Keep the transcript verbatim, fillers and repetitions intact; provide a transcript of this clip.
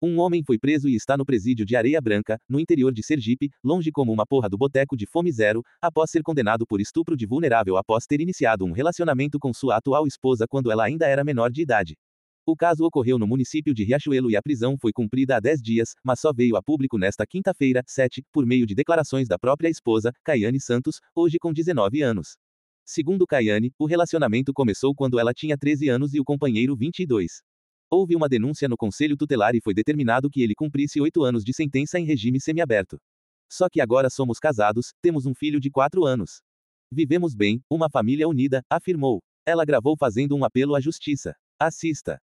Um homem foi preso e está no presídio de Areia Branca, no interior de Sergipe, longe como uma porra do boteco de Fome Zero, após ser condenado por estupro de vulnerável após ter iniciado um relacionamento com sua atual esposa quando ela ainda era menor de idade. O caso ocorreu no município de Riachuelo e a prisão foi cumprida há dez dias, mas só veio a público nesta quinta-feira, sete, por meio de declarações da própria esposa, Caiane Santos, hoje com dezenove anos. Segundo Caiane, o relacionamento começou quando ela tinha treze anos e o companheiro vinte e dois. Houve uma denúncia no Conselho Tutelar e foi determinado que ele cumprisse oito anos de sentença em regime semiaberto. Só que agora somos casados, temos um filho de quatro anos. Vivemos bem, uma família unida, afirmou. Ela gravou fazendo um apelo à justiça. Assista.